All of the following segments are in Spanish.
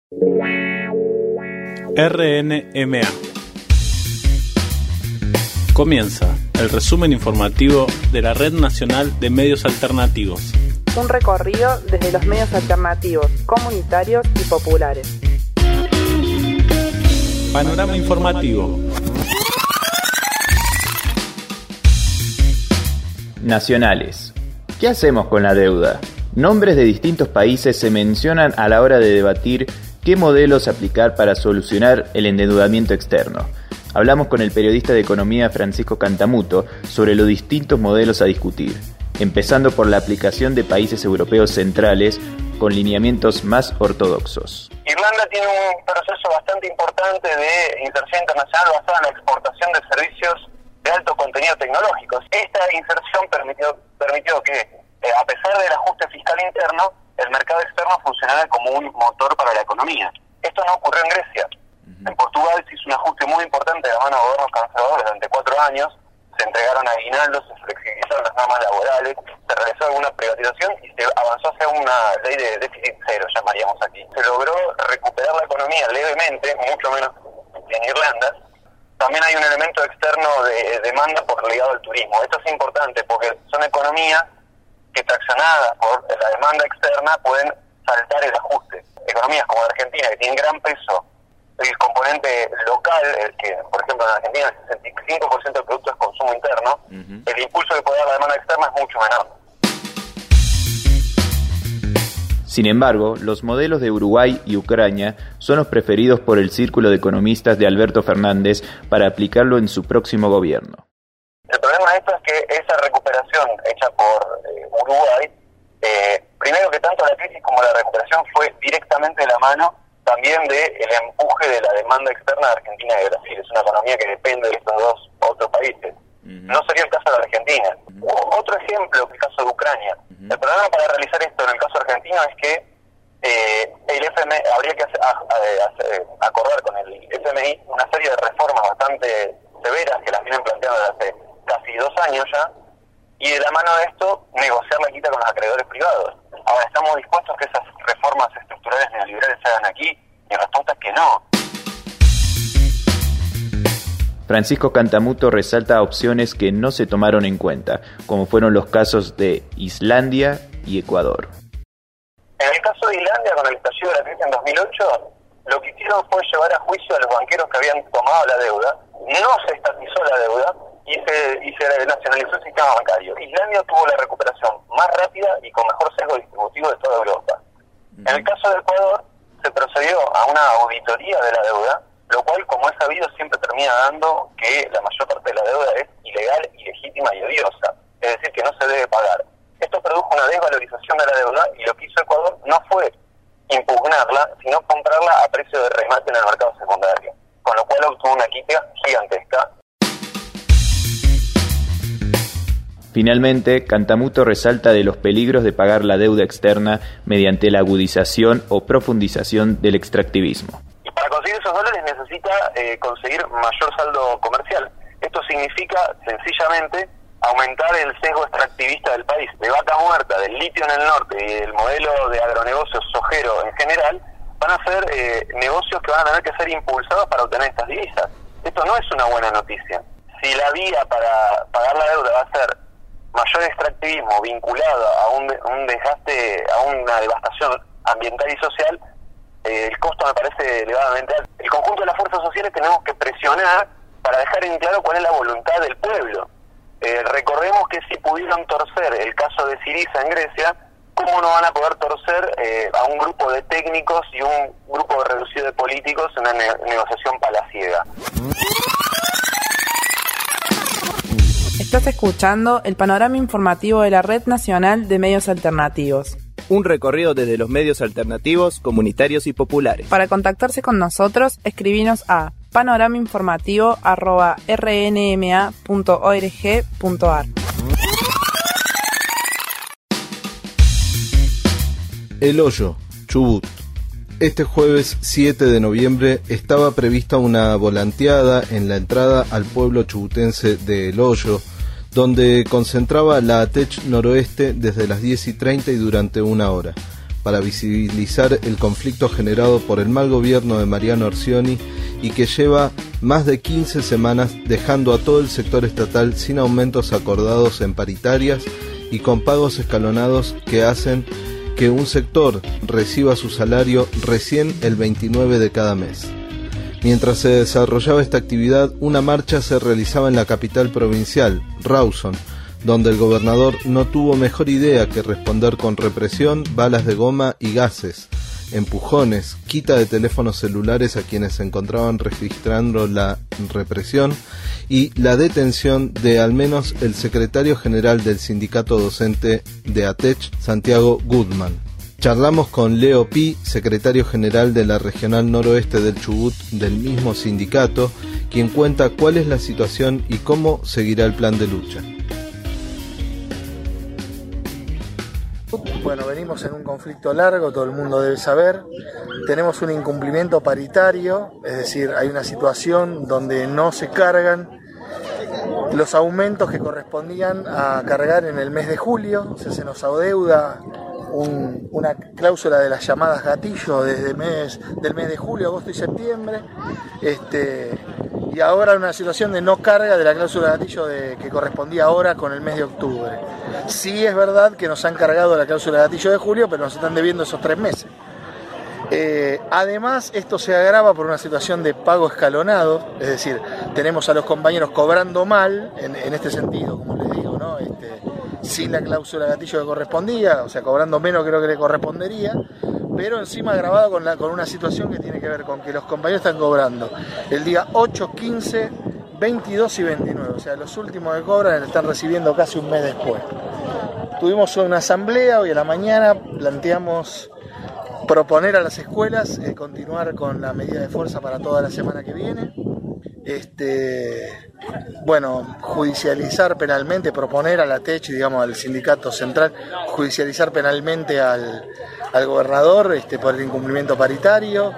RNMA. Comienza el resumen informativo de la Red Nacional de Medios Alternativos. Un recorrido desde los medios alternativos, comunitarios y populares. Panorama informativo. Nacionales. ¿Qué hacemos con la deuda? Nombres de distintos países se mencionan a la hora de debatir qué modelos aplicar para solucionar el endeudamiento externo. Hablamos con el periodista de economía Francisco Cantamuto sobre los distintos modelos a discutir, empezando por la aplicación de países europeos centrales con lineamientos más ortodoxos. Irlanda tiene un proceso bastante importante de inserción internacional basado en la exportación de servicios de alto contenido tecnológico. Esta inserción permitió que, a pesar del ajuste fiscal interno, el mercado externo funcionara como un motor para la economía. Esto no ocurrió en Grecia. En Portugal se hizo un ajuste muy importante de la mano de gobiernos conservadores durante 4 años, se entregaron aguinaldos, se flexibilizaron las normas laborales, se realizó alguna privatización y se avanzó hacia una ley de déficit cero, llamaríamos aquí. Se logró recuperar la economía levemente, mucho menos en Irlanda. También hay un elemento externo de demanda ligado al turismo. Esto es importante porque son economías que, traccionadas por la demanda externa, pueden saltar el ajuste. Economías como Argentina, que tienen gran peso el componente local, que por ejemplo en Argentina el 65% del producto es consumo interno, el impulso que puede dar la demanda externa es mucho menor. Sin embargo, los modelos de Uruguay y Ucrania son los preferidos por el círculo de economistas de Alberto Fernández para aplicarlo en su próximo gobierno. El problema de esto es que esa recuperación hecha por Uruguay, primero que tanto la crisis como la recuperación fue directamente de la mano también del empuje de la demanda externa de Argentina y de Brasil. Es una economía que depende de estos dos otros países. No sería el caso de Argentina. Otro ejemplo, el caso de Ucrania. El problema para realizar esto en el caso argentino es que el FMI, habría que acordar con el FMI una serie de reformas bastante severas que las vienen planteando desde hace casi 2 años ya, y de la mano de esto negociar la quita con los acreedores privados. Ahora, ¿estamos dispuestos a que esas reformas estructurales neoliberales se hagan aquí? Y la respuesta es que no. Francisco Cantamuto resalta opciones que no se tomaron en cuenta, como fueron los casos de Islandia y Ecuador. En el caso de Islandia, con el estallido de la crisis en 2008, lo que hicieron fue llevar a juicio a los banqueros que habían tomado la deuda, no se estatizó la deuda y se nacionalizó el sistema bancario. Islandia tuvo la recuperación más rápida y con mejor sesgo distributivo de toda Europa. En el caso de Ecuador, se procedió a una auditoría de la deuda, lo cual, como es sabido, siempre termina dando que la mayor parte de la deuda es ilegal, ilegítima y odiosa, es decir, que no se debe pagar. Esto produjo una desvalorización de la deuda y lo que hizo Ecuador no fue impugnarla, sino comprarla a precio de remate en el mercado secundario, con lo cual obtuvo una quita gigantesca. Finalmente, Cantamuto resalta de los peligros de pagar la deuda externa mediante la agudización o profundización del extractivismo. Y para conseguir esos dólares necesita conseguir mayor saldo comercial. Esto significa, sencillamente, aumentar el sesgo extractivista del país. De vaca muerta, del litio en el norte y del modelo de agronegocios sojero en general, van a ser negocios que van a tener que ser impulsados para obtener estas divisas. Esto no es una buena noticia. Si la vía para pagar la deuda va a ser mayor extractivismo vinculado a un desgaste, a una devastación ambiental y social, el costo me parece elevadamente alto. El conjunto de las fuerzas sociales tenemos que presionar para dejar en claro cuál es la voluntad del pueblo. Recordemos que si pudieron torcer el caso de Syriza en Grecia, ¿cómo no van a poder torcer a un grupo de técnicos y un grupo reducido de políticos en una negociación palaciega? Estás escuchando el panorama informativo de la Red Nacional de Medios Alternativos. Un recorrido desde los medios alternativos, comunitarios y populares. Para contactarse con nosotros, escribinos a panoramainformativo@rnma.org.ar. El Hoyo, Chubut. Este jueves 7 de noviembre estaba prevista una volanteada en la entrada al pueblo chubutense de El Hoyo, donde concentraba la ATECH Noroeste desde las 10:30 y durante 1 hora. para visibilizar el conflicto generado por el mal gobierno de Mariano Orsioni y que lleva más de 15 semanas dejando a todo el sector estatal sin aumentos acordados en paritarias y con pagos escalonados que hacen que un sector reciba su salario recién el 29 de cada mes. Mientras se desarrollaba esta actividad, una marcha se realizaba en la capital provincial, Rawson, donde el gobernador no tuvo mejor idea que responder con represión, balas de goma y gases, empujones, quita de teléfonos celulares a quienes se encontraban registrando la represión y la detención de al menos el secretario general del sindicato docente de ATECH, Santiago Goodman. Charlamos con Leo Pi, secretario general de la Regional Noroeste del Chubut del mismo sindicato, quien cuenta cuál es la situación y cómo seguirá el plan de lucha. Bueno, venimos en un conflicto largo, todo el mundo debe saber. Tenemos un incumplimiento paritario, es decir, hay una situación donde no se cargan los aumentos que correspondían a cargar en el mes de julio. O sea, se nos adeuda una cláusula de las llamadas gatillo desde del mes de julio, agosto y septiembre, y ahora una situación de no carga de la cláusula gatillo que correspondía ahora con el mes de octubre. Sí es verdad que nos han cargado la cláusula gatillo de julio, pero nos están debiendo esos 3 meses. Además, esto se agrava por una situación de pago escalonado, es decir, tenemos a los compañeros cobrando mal, en este sentido, como les digo, ¿no? Sin la cláusula gatillo que correspondía, o sea, cobrando menos que lo que le correspondería, pero encima agravado con una situación que tiene que ver con que los compañeros están cobrando el día 8, 15, 22 y 29, o sea, los últimos que cobran están recibiendo casi un mes después. Tuvimos una asamblea hoy a la mañana, planteamos proponer a las escuelas continuar con la medida de fuerza para toda la semana que viene. Judicializar penalmente, proponer a la TECH, digamos, al sindicato central, judicializar penalmente al gobernador por el incumplimiento paritario.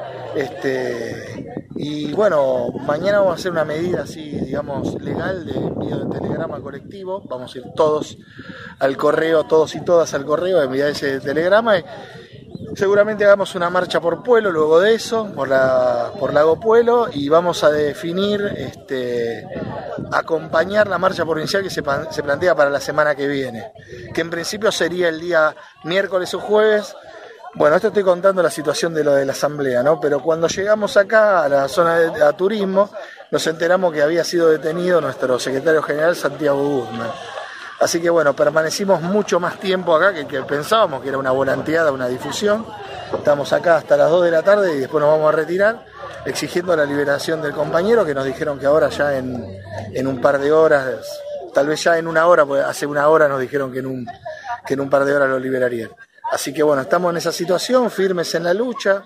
Y bueno, mañana vamos a hacer una medida así, digamos, legal de envío de telegrama colectivo. Vamos a ir todos al correo, todos y todas al correo, a enviar ese telegrama. Seguramente hagamos una marcha por Pueblo luego de eso, por Lago Pueblo, y vamos a definir, acompañar la marcha provincial que se plantea para la semana que viene, que en principio sería el día miércoles o jueves. Bueno, esto estoy contando la situación de lo de la asamblea, ¿no? Pero cuando llegamos acá a la zona de turismo, nos enteramos que había sido detenido nuestro secretario general Santiago Goodman. Así que bueno, permanecimos mucho más tiempo acá que pensábamos que era una volanteada, una difusión. Estamos acá hasta las 2 de la tarde y después nos vamos a retirar, exigiendo la liberación del compañero, que nos dijeron que ahora ya en un par de horas, tal vez ya en una hora, porque hace una hora nos dijeron que en un par de horas lo liberarían. Así que bueno, estamos en esa situación, firmes en la lucha.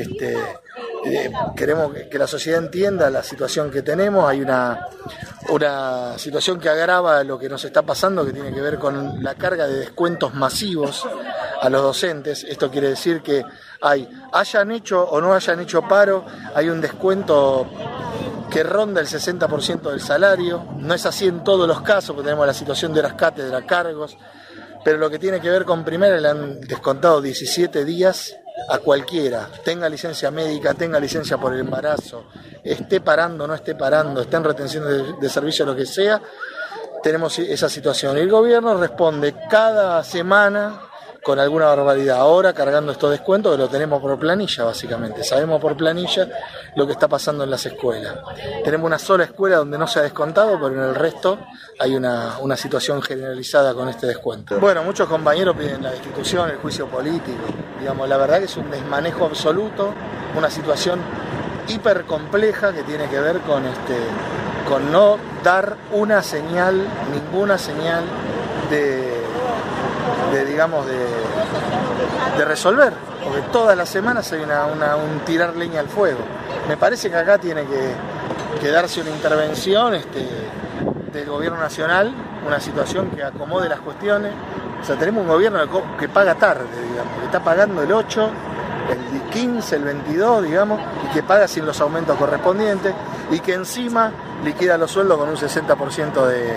Queremos que la sociedad entienda la situación que tenemos. Hay una situación que agrava lo que nos está pasando, que tiene que ver con la carga de descuentos masivos a los docentes. Esto quiere decir que hayan hecho o no hayan hecho paro, hay un descuento que ronda el 60% del salario. No es así en todos los casos, porque tenemos la situación de las cátedras, cargos, pero lo que tiene que ver con primera, le han descontado 17 días a cualquiera, tenga licencia médica, tenga licencia por el embarazo, esté parando, no esté parando, esté en retención de servicio, lo que sea. Tenemos esa situación y el gobierno responde cada semana con alguna barbaridad, ahora cargando estos descuentos que lo tenemos por planilla, básicamente. Sabemos por planilla lo que está pasando en las escuelas. Tenemos una sola escuela donde no se ha descontado, pero en el resto hay una situación generalizada con este descuento. Bueno, muchos compañeros piden la destitución, el juicio político. Digamos, la verdad que es un desmanejo absoluto, una situación hiper compleja que tiene que ver con no dar una señal, ninguna señal de resolver, porque todas las semanas hay un tirar leña al fuego. Me parece que acá tiene que darse una intervención del gobierno nacional, una situación que acomode las cuestiones. O sea, tenemos un gobierno que paga tarde, digamos, que está pagando el 8, el 15, el 22, digamos, y que paga sin los aumentos correspondientes, y que encima liquida los sueldos con un 60% de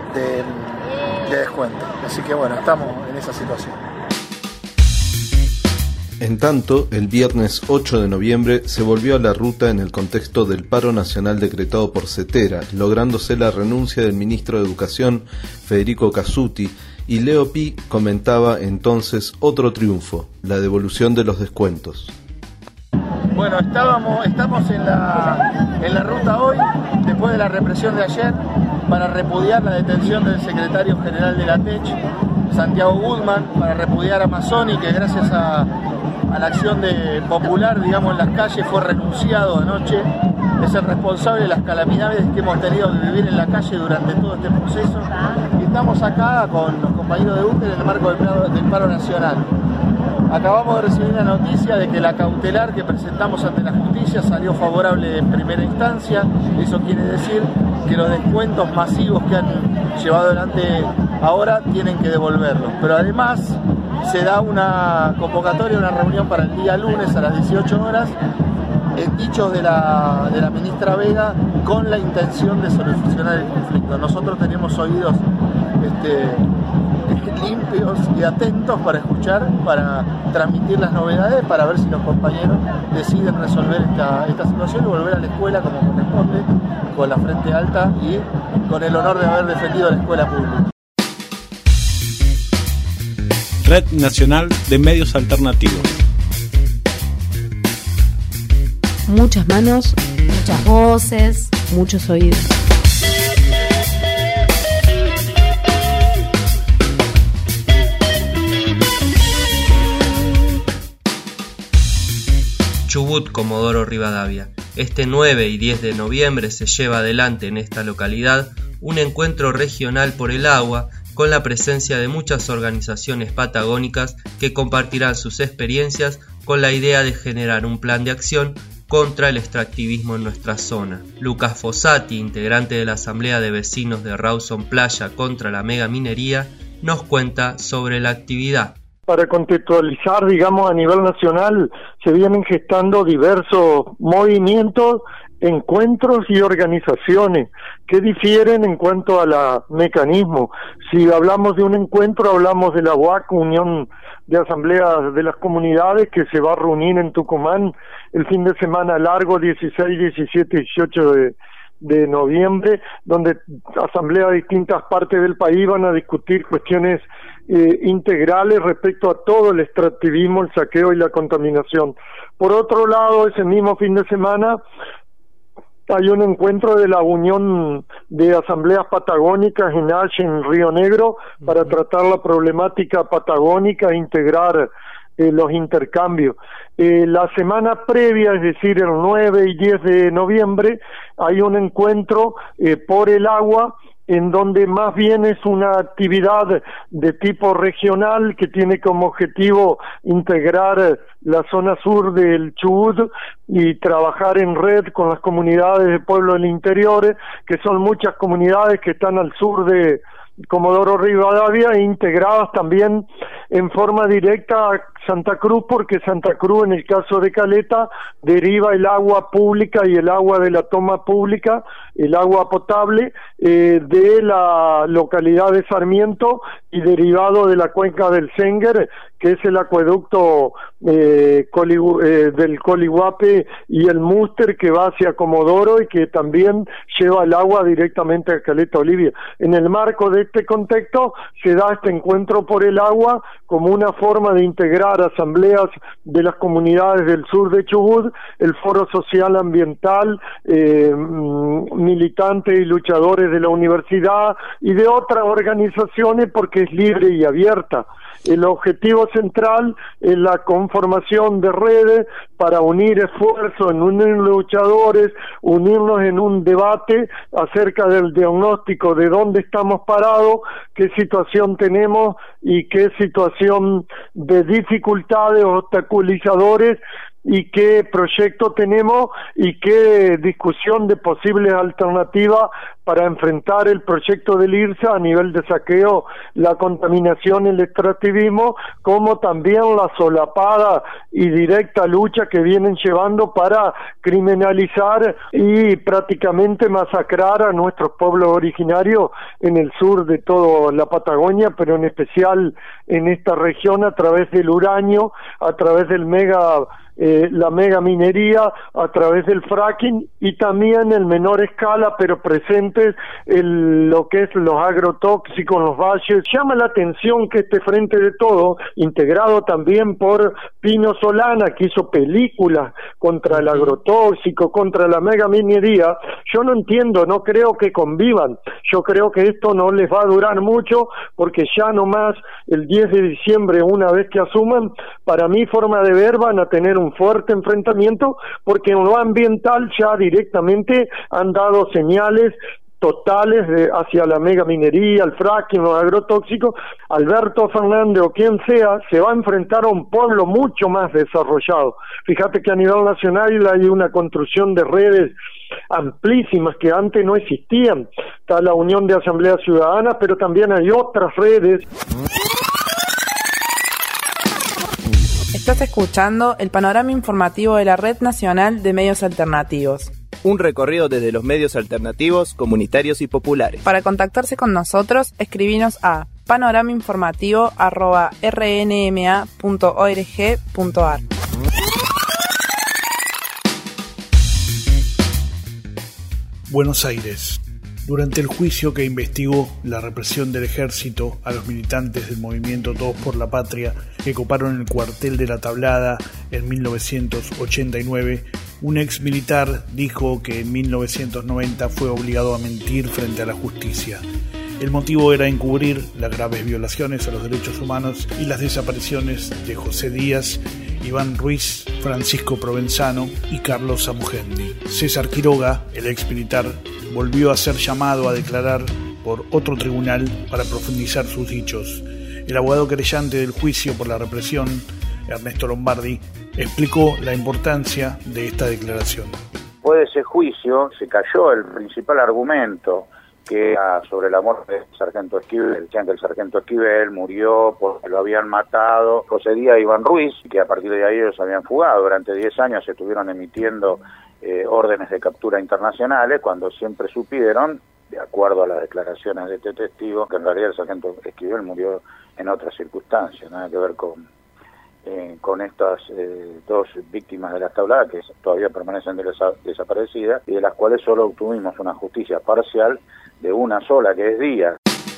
descuento. Así que bueno, estamos en esa situación. En tanto, el viernes 8 de noviembre se volvió a la ruta en el contexto del paro nacional decretado por Cetera, lográndose la renuncia del ministro de Educación, Federico Casutti, y Leo Pi comentaba entonces otro triunfo, la devolución de los descuentos. Bueno, estamos en la ruta hoy, después de la represión de ayer, para repudiar la detención del secretario general de la TECH, Santiago Guzmán, para repudiar a Mazzoni, que gracias a la acción popular, digamos, en las calles, fue renunciado anoche. Es el responsable de las calamidades que hemos tenido que vivir en la calle durante todo este proceso. Y estamos acá con los compañeros de UTER en el marco del paro nacional. Acabamos de recibir la noticia de que la cautelar que presentamos ante la justicia salió favorable en primera instancia. Eso quiere decir que los descuentos masivos que han llevado adelante ahora tienen que devolverlos. Pero además se da una convocatoria, una reunión para el día lunes a las 18 horas, en dichos de la ministra Vega, con la intención de solucionar el conflicto. Nosotros tenemos oídos limpios y atentos para escuchar, para transmitir las novedades, para ver si los compañeros deciden resolver esta situación y volver a la escuela como corresponde, con la frente alta y con el honor de haber defendido la escuela pública. Red Nacional de Medios Alternativos. Muchas manos, muchas voces, muchos oídos. Chubut, Comodoro Rivadavia. Este 9 y 10 de noviembre se lleva adelante en esta localidad un encuentro regional por el agua con la presencia de muchas organizaciones patagónicas que compartirán sus experiencias con la idea de generar un plan de acción contra el extractivismo en nuestra zona. Lucas Fossati, integrante de la Asamblea de Vecinos de Rawson Playa contra la megaminería, nos cuenta sobre la actividad. Para contextualizar, digamos, a nivel nacional, se vienen gestando diversos movimientos, encuentros y organizaciones que difieren en cuanto a la mecanismo. Si hablamos de un encuentro, hablamos de la UAC, Unión de Asambleas de las Comunidades, que se va a reunir en Tucumán el fin de semana largo, 16, 17 y 18 de noviembre, donde asambleas de distintas partes del país van a discutir cuestiones integrales respecto a todo el extractivismo, el saqueo y la contaminación. Por otro lado, ese mismo fin de semana hay un encuentro de la Unión de Asambleas Patagónicas en Río Negro para tratar la problemática patagónica e integrar los intercambios. La semana previa, es decir, el 9 y 10 de noviembre, hay un encuentro por el agua, en donde más bien es una actividad de tipo regional que tiene como objetivo integrar la zona sur del Chubut y trabajar en red con las comunidades de pueblos del interior, que son muchas comunidades que están al sur de Comodoro Rivadavia e integradas también en forma directa a Santa Cruz, porque Santa Cruz, en el caso de Caleta, deriva el agua pública y el agua de la toma pública, el agua potable, de la localidad de Sarmiento y derivado de la cuenca del Senguer, que es el acueducto del Coliguape y el Múster, que va hacia Comodoro y que también lleva el agua directamente a Caleta Olivia. En el marco de este contexto se da este encuentro por el agua como una forma de integrar asambleas de las comunidades del sur de Chubut, el Foro Social Ambiental, militantes y luchadores de la universidad y de otras organizaciones, porque es libre y abierta. El objetivo central es la conformación de redes para unir esfuerzos, unir luchadores, unirnos en un debate acerca del diagnóstico de dónde estamos parados, qué situación tenemos y qué situación de dificultades, obstaculizadores y qué proyecto tenemos y qué discusión de posibles alternativas para enfrentar el proyecto del IRSA a nivel de saqueo, la contaminación, el extractivismo, como también la solapada y directa lucha que vienen llevando para criminalizar y prácticamente masacrar a nuestros pueblos originarios en el sur de toda la Patagonia, pero en especial en esta región a través del uranio, a través del la mega minería, a través del fracking y también en menor escala pero presentes lo que es los agrotóxicos, los valles. Llama la atención que este Frente de Todo, integrado también por Pino Solana, que hizo películas contra el agrotóxico, contra la mega minería, yo no entiendo, no creo que convivan, yo creo que esto no les va a durar mucho porque ya nomás el 10 de diciembre, una vez que asuman, para mi forma de ver van a tener un fuerte enfrentamiento porque en lo ambiental ya directamente han dado señales totales hacia la mega minería, el fracking, los agrotóxicos. Alberto Fernández o quien sea se va a enfrentar a un pueblo mucho más desarrollado. Fíjate que a nivel nacional hay una construcción de redes amplísimas que antes no existían. Está la Unión de Asambleas Ciudadanas, pero también hay otras redes. Estás escuchando el panorama informativo de la Red Nacional de Medios Alternativos. Un recorrido desde los medios alternativos, comunitarios y populares. Para contactarse con nosotros, escribinos a panoramainformativo@rnma.org.ar. Buenos Aires. Durante el juicio que investigó la represión del ejército a los militantes del movimiento Todos por la Patria que coparon el cuartel de La Tablada en 1989, un ex militar dijo que en 1990 fue obligado a mentir frente a la justicia. El motivo era encubrir las graves violaciones a los derechos humanos y las desapariciones de José Díaz, Iván Ruiz, Francisco Provenzano y Carlos Amugendi. César Quiroga, el ex militar, volvió a ser llamado a declarar por otro tribunal para profundizar sus dichos. El abogado querellante del juicio por la represión, Ernesto Lombardi, explicó la importancia de esta declaración. Después de ese juicio se cayó el principal argumento que era sobre la muerte del sargento Esquivel. Decían que el sargento Esquivel murió porque lo habían matado José Díaz y Iván Ruiz, y que a partir de ahí ellos habían fugado. Durante 10 años se estuvieron emitiendo órdenes de captura internacionales, cuando siempre supieron, de acuerdo a las declaraciones de este testigo, que en realidad el sargento Esquivel murió en otras circunstancias, nada que ver con estas dos víctimas de las tabladas que todavía permanecen desaparecidas y de las cuales solo obtuvimos una justicia parcial de una sola, que es Díaz.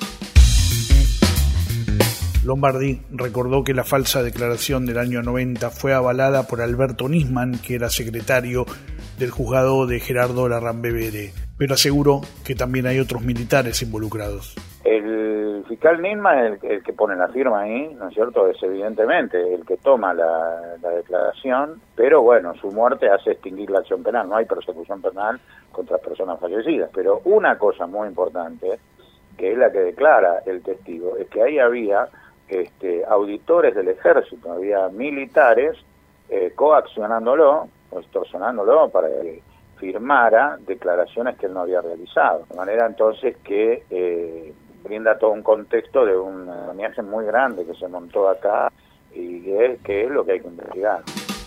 Lombardi recordó que la falsa declaración del año 90 fue avalada por Alberto Nisman, que era secretario del juzgado de Gerardo Larrambevere, pero aseguró que también hay otros militares involucrados. El fiscal Nisman es el que pone la firma ahí, ¿no es cierto? Es evidentemente el que toma la declaración, pero bueno, su muerte hace extinguir la acción penal, no hay persecución penal contra personas fallecidas. Pero una cosa muy importante, que es la que declara el testigo, es que ahí había auditores del ejército, había militares coaccionándolo o extorsionándolo para que firmara declaraciones que él no había realizado. De manera entonces que brinda todo un contexto de un andamiaje muy grande que se montó acá y que es lo que hay que investigar.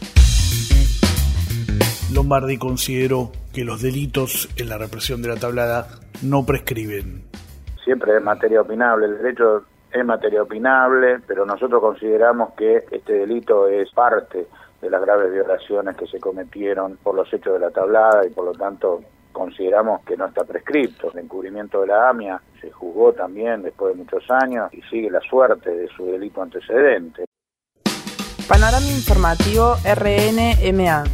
Lombardi consideró que los delitos en la represión de la tablada no prescriben. Siempre es materia opinable, el derecho es materia opinable, pero nosotros consideramos que este delito es parte de las graves violaciones que se cometieron por los hechos de la tablada y por lo tanto consideramos que no está prescripto. El encubrimiento de la AMIA se juzgó también después de muchos años y sigue la suerte de su delito antecedente. Panorama informativo RNMA.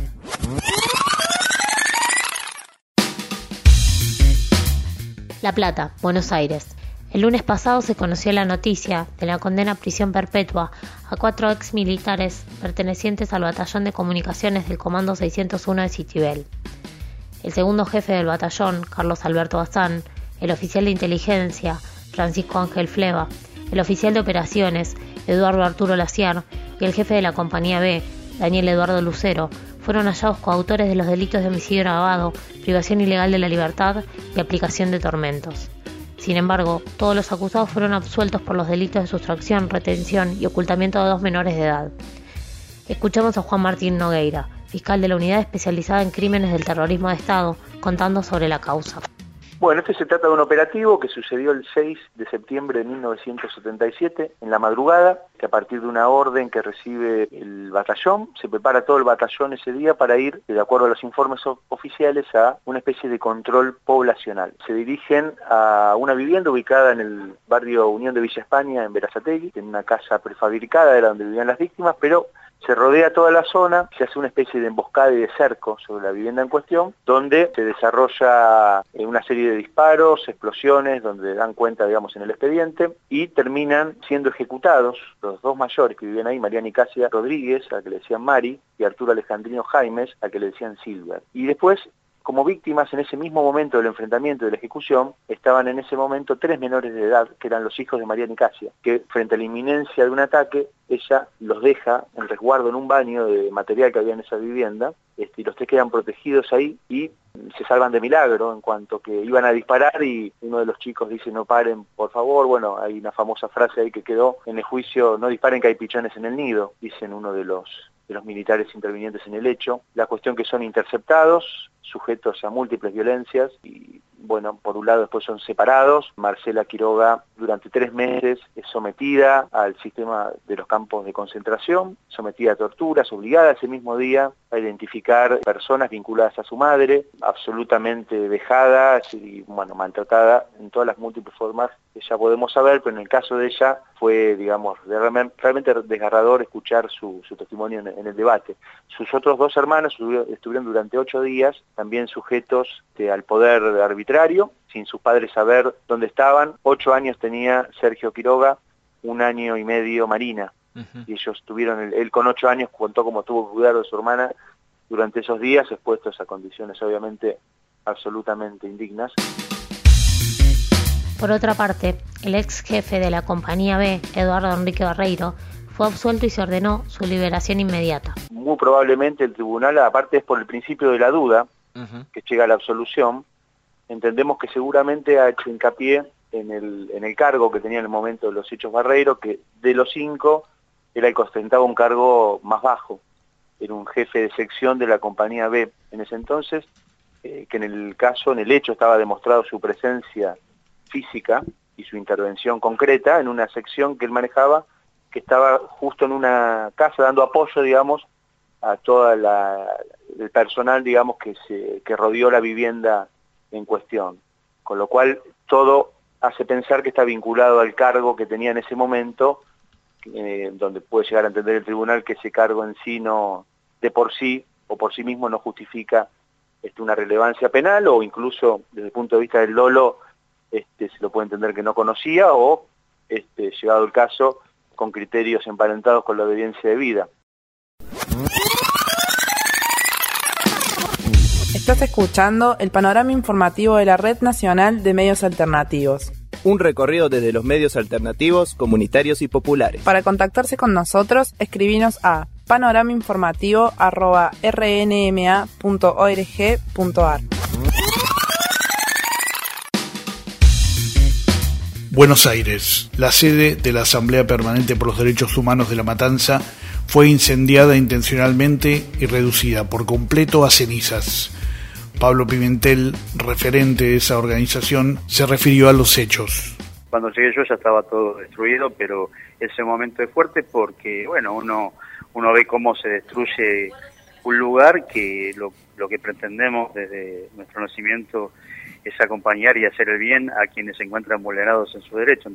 La Plata, Buenos Aires. El lunes pasado se conoció la noticia de la condena a prisión perpetua a 4 exmilitares pertenecientes al batallón de comunicaciones del Comando 601 de Citibel. El segundo jefe del batallón, Carlos Alberto Bazán, el oficial de inteligencia, Francisco Ángel Fleva, el oficial de operaciones, Eduardo Arturo Laciar, y el jefe de la compañía B, Daniel Eduardo Lucero, fueron hallados coautores de los delitos de homicidio agravado, privación ilegal de la libertad y aplicación de tormentos. Sin embargo, todos los acusados fueron absueltos por los delitos de sustracción, retención y ocultamiento de 2 menores de edad. Escuchamos a Juan Martín Nogueira, fiscal de la Unidad Especializada en Crímenes del Terrorismo de Estado, contando sobre la causa. Bueno, se trata de un operativo que sucedió el 6 de septiembre de 1977, en la madrugada, que a partir de una orden que recibe el batallón, se prepara todo el batallón ese día para ir, de acuerdo a los informes oficiales, a una especie de control poblacional. Se dirigen a una vivienda ubicada en el barrio Unión de Villa España, en Berazategui, en una casa prefabricada, era donde vivían las víctimas, pero se rodea toda la zona, se hace una especie de emboscada y de cerco sobre la vivienda en cuestión, donde se desarrolla una serie de disparos, explosiones, donde dan cuenta, digamos, en el expediente, y terminan siendo ejecutados los 2 mayores que vivían ahí, María Nicasia Rodríguez, a la que le decían Mari, y Arturo Alejandrino Jaimes, a la que le decían Silver. Y después, como víctimas, en ese mismo momento del enfrentamiento y de la ejecución, estaban en ese momento 3 menores de edad, que eran los hijos de María Nicasia, que frente a la inminencia de un ataque, ella los deja en resguardo en un baño de material que había en esa vivienda, y los 3 quedan protegidos ahí y se salvan de milagro, en cuanto que iban a disparar y uno de los chicos dice: no paren, por favor. Bueno, hay una famosa frase ahí que quedó en el juicio: no disparen que hay pichones en el nido, dicen uno de los militares intervinientes en el hecho. La cuestión que son interceptados, sujetos a múltiples violencias y, bueno, por un lado después son separados. Marcela Quiroga durante 3 meses es sometida al sistema de los campos de concentración, sometida a torturas, obligada ese mismo día a identificar personas vinculadas a su madre, absolutamente vejada y, bueno, maltratada en todas las múltiples formas que ya podemos saber, pero en el caso de ella fue, digamos, realmente desgarrador escuchar su testimonio en el debate. Sus otros 2 hermanos estuvieron durante 8 días también sujetos al poder arbitrario, sin sus padres saber dónde estaban. 8 años tenía Sergio Quiroga, 1 año y medio Marina. Y ellos tuvieron, él con 8 años contó cómo tuvo que cuidar de su hermana durante esos días, expuestos a condiciones obviamente absolutamente indignas. Por otra parte, el ex jefe de la Compañía B, Eduardo Enrique Barreiro, fue absuelto y se ordenó su liberación inmediata. Muy probablemente el tribunal, aparte es por el principio de la duda, que llega a la absolución, entendemos que seguramente ha hecho hincapié en el cargo que tenía en el momento de los hechos Barreiro, que de los 5 era el que ostentaba un cargo más bajo, era un jefe de sección de la Compañía B en ese entonces, que en el hecho estaba demostrado su presencia física y su intervención concreta en una sección que él manejaba, que estaba justo en una casa dando apoyo, digamos, a toda el personal, digamos, que rodeó la vivienda en cuestión, con lo cual todo hace pensar que está vinculado al cargo que tenía en ese momento, donde puede llegar a entender el tribunal que ese cargo en sí no, de por sí o por sí mismo, no justifica una relevancia penal, o incluso desde el punto de vista del dolo se lo puede entender que no conocía, o llegado el caso, con criterios emparentados con la obediencia debida. Estás escuchando el panorama informativo de la Red Nacional de Medios Alternativos. Un recorrido desde los medios alternativos, comunitarios y populares. Para contactarse con nosotros, escribinos a panoramainformativo@rnma.org.ar. Buenos Aires, la sede de la Asamblea Permanente por los Derechos Humanos de La Matanza, fue incendiada intencionalmente y reducida por completo a cenizas. Pablo Pimentel, referente de esa organización, se refirió a los hechos. Cuando llegué yo ya estaba todo destruido, pero ese momento es fuerte porque, bueno, uno ve cómo se destruye un lugar que lo que pretendemos desde nuestro nacimiento es acompañar y hacer el bien a quienes se encuentran vulnerados en su derecho.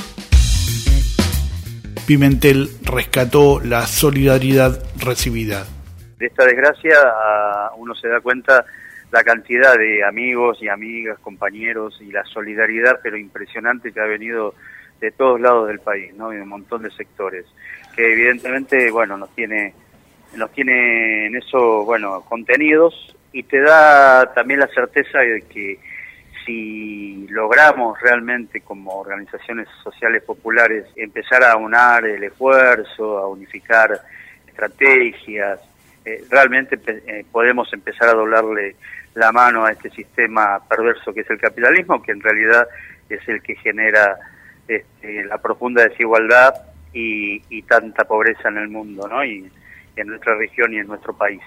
Pimentel rescató la solidaridad recibida. De esta desgracia uno se da cuenta la cantidad de amigos y amigas, compañeros y la solidaridad, pero impresionante, que ha venido de todos lados del país, ¿no? Y de un montón de sectores, que evidentemente, bueno, nos tiene en eso, bueno, contenidos, y te da también la certeza de que si logramos realmente como organizaciones sociales populares empezar a aunar el esfuerzo, a unificar estrategias. Realmente podemos empezar a doblarle la mano a este sistema perverso que es el capitalismo, que en realidad es el que genera la profunda desigualdad y tanta pobreza en el mundo, ¿no? Y en nuestra región y en nuestro país.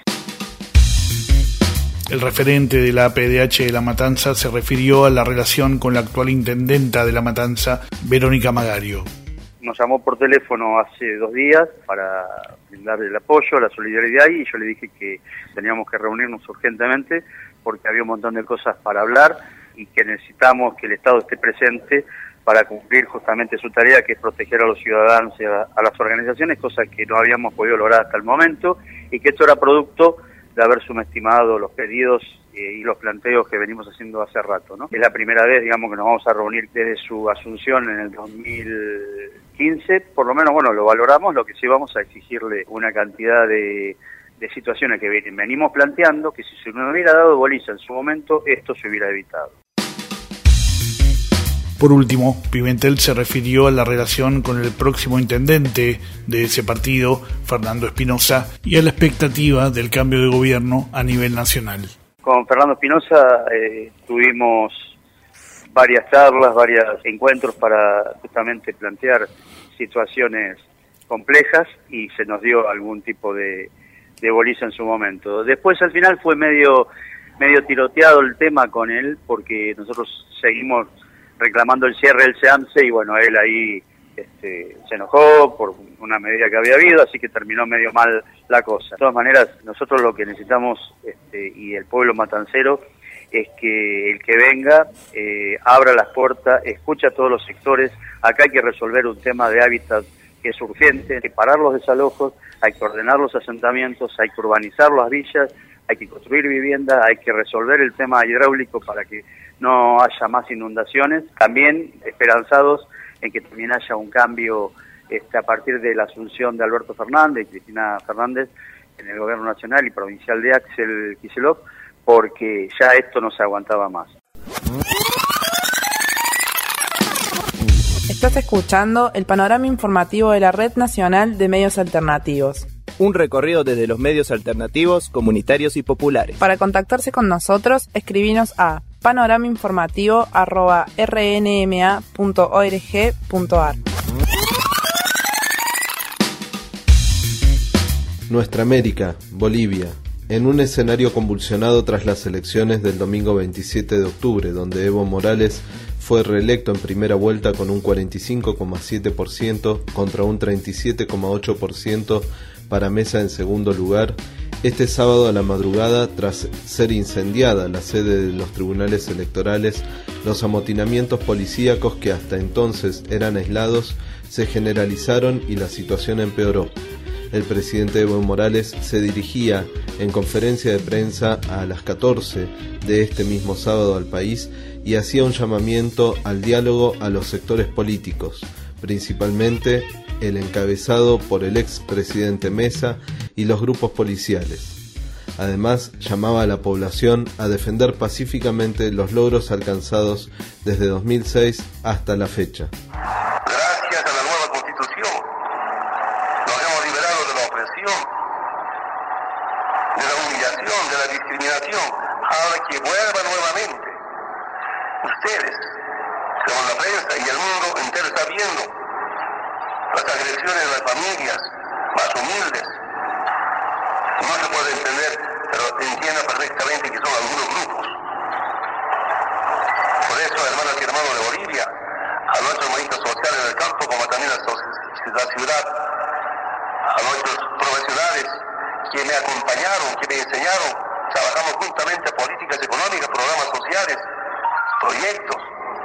El referente de la APDH de La Matanza se refirió a la relación con la actual intendenta de La Matanza, Verónica Magario. Nos llamó por teléfono hace 2 días para brindarle el apoyo, la solidaridad, y yo le dije que teníamos que reunirnos urgentemente porque había un montón de cosas para hablar y que necesitamos que el Estado esté presente para cumplir justamente su tarea, que es proteger a los ciudadanos y a las organizaciones, cosa que no habíamos podido lograr hasta el momento, y que esto era producto de haber subestimado los pedidos y los planteos que venimos haciendo hace rato, ¿no? Es la primera vez, digamos, que nos vamos a reunir desde su asunción en el 2015, por lo menos, bueno, lo valoramos, lo que sí vamos a exigirle una cantidad de situaciones que venimos planteando, que si se nos hubiera dado bolilla en su momento, esto se hubiera evitado. Por último, Pimentel se refirió a la relación con el próximo intendente de ese partido, Fernando Espinosa, y a la expectativa del cambio de gobierno a nivel nacional. Con Fernando Espinosa tuvimos varias charlas, varios encuentros para justamente plantear situaciones complejas y se nos dio algún tipo de bolilla en su momento. Después al final fue medio tiroteado el tema con él porque nosotros seguimos reclamando el cierre del SEAMSE y bueno, él ahí se enojó por una medida que había habido, así que terminó medio mal la cosa. De todas maneras, nosotros lo que necesitamos y el pueblo matancero es que el que venga abra las puertas, escuche a todos los sectores. Acá hay que resolver un tema de hábitat que es urgente, hay que parar los desalojos, hay que ordenar los asentamientos, hay que urbanizar las villas, hay que construir viviendas, hay que resolver el tema hidráulico para que no haya más inundaciones. También esperanzados en que también haya un cambio a partir de la asunción de Alberto Fernández y Cristina Fernández en el gobierno nacional y provincial de Axel Kicillof, porque ya esto no se aguantaba más. Estás escuchando el panorama informativo de la Red Nacional de Medios Alternativos. Un recorrido desde los medios alternativos, comunitarios y populares. Para contactarse con nosotros, escribinos a panoramainformativo@rnma.org.ar. Nuestra América, Bolivia, en un escenario convulsionado tras las elecciones del domingo 27 de octubre, donde Evo Morales fue reelecto en primera vuelta con un 45,7% contra un 37,8% para Mesa en segundo lugar. Este sábado a la madrugada, tras ser incendiada la sede de los tribunales electorales, los amotinamientos policíacos que hasta entonces eran aislados se generalizaron y la situación empeoró. El presidente Evo Morales se dirigía en conferencia de prensa a las 14 de este mismo sábado al país y hacía un llamamiento al diálogo a los sectores políticos, principalmente el encabezado por el expresidente Mesa y los grupos policiales. Además, llamaba a la población a defender pacíficamente los logros alcanzados desde 2006 hasta la fecha. Gracias a la nueva Constitución, nos hemos liberado de la opresión, de la humillación, de la discriminación. Ahora que vuelva nuevamente. Ustedes, según la prensa y el mundo entero está viendo las agresiones de las familias más humildes. No se puede entender, pero entienda perfectamente que son algunos grupos. Por eso, hermanas y hermanos de Bolivia, a nuestros movimientos sociales del campo, como también a la ciudad, a nuestros profesionales que me acompañaron, que me enseñaron, trabajamos juntamente políticas económicas, programas sociales, proyectos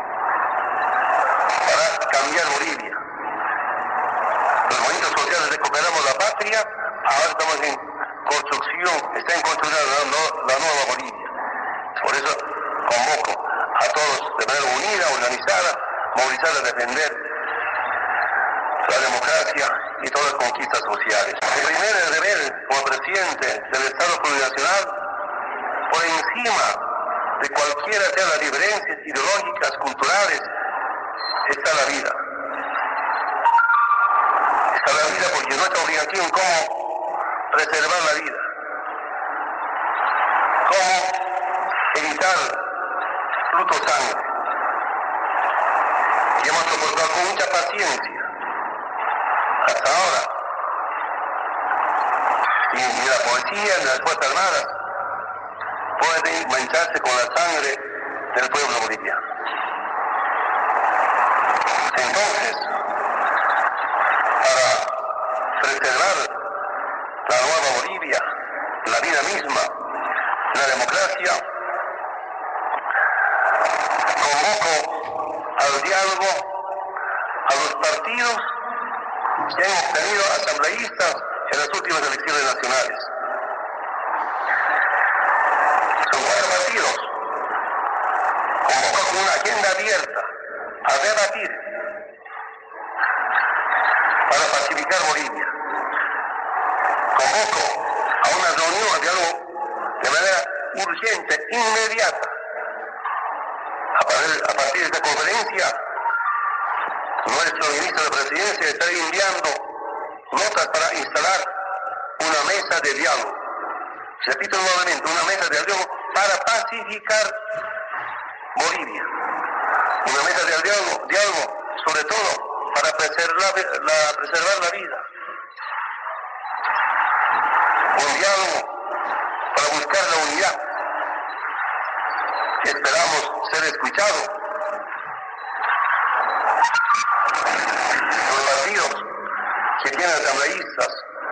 para cambiar Bolivia. Los movimientos sociales recuperamos la patria, ahora estamos en construcción, está en construcción la nueva Bolivia. Por eso convoco a todos de manera unida, organizada, movilizada a defender la democracia y todas las conquistas sociales. El primer deber como presidente del Estado plurinacional, por encima de cualquiera sean las diferencias ideológicas, culturales, está la vida. Está la vida porque nuestra obligación como preservar la vida, cómo evitar luto sangre. Y hemos soportado con mucha paciencia hasta ahora. Y ni la policía ni las Fuerzas Armadas pueden mancharse con la sangre del pueblo boliviano. Entonces, para preservar la nueva Bolivia, la vida misma, la democracia, convoco al diálogo a los partidos que han obtenido asambleístas en las últimas elecciones nacionales. Son 4 partidos. Convoco con una agenda abierta a debatir para pacificar Bolivia. Convoco a una reunión de diálogo de manera urgente, inmediata. A partir de esta conferencia, nuestro ministro de Presidencia está enviando notas para instalar una mesa de diálogo. Repito nuevamente, una mesa de diálogo para pacificar Bolivia. Una mesa de diálogo sobre todo para preservar la vida. Un diálogo para buscar la unidad. Esperamos ser escuchados. Los partidos que tienen asambleístas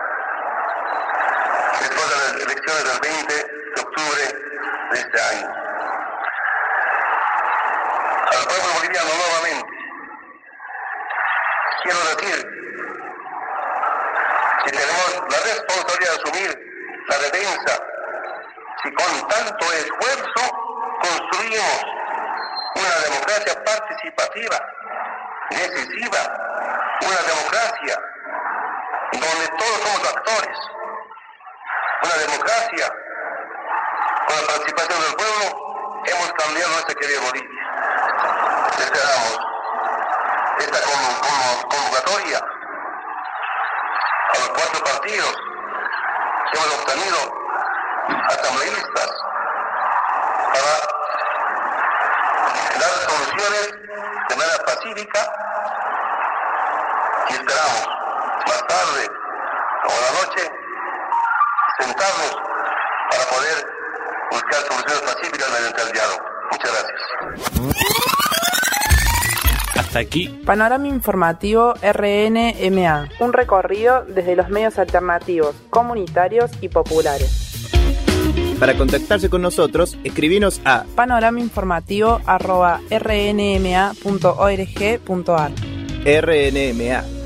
después de las elecciones del 20 de octubre de este año. Al pueblo boliviano nuevamente quiero decir que tenemos la responsabilidad de asumir la defensa si con tanto esfuerzo construimos una democracia participativa, decisiva, una democracia donde todos somos actores, una democracia con la participación del pueblo. Hemos cambiado nuestra querida Bolivia. Esperamos esta convocatoria a los 4 partidos que hemos obtenido asambleístas para dar soluciones de manera pacífica, y esperamos más tarde o en la noche sentarnos para poder buscar soluciones pacíficas mediante el diálogo. Muchas gracias. Hasta aquí. Panorama informativo RNMA. Un recorrido desde los medios alternativos, comunitarios y populares. Para contactarse con nosotros, escribinos a panoramainformativo@rnma.org.ar. RNMA.